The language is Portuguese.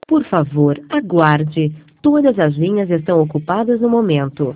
Por favor, aguarde. Todas as linhas estão ocupadas no momento.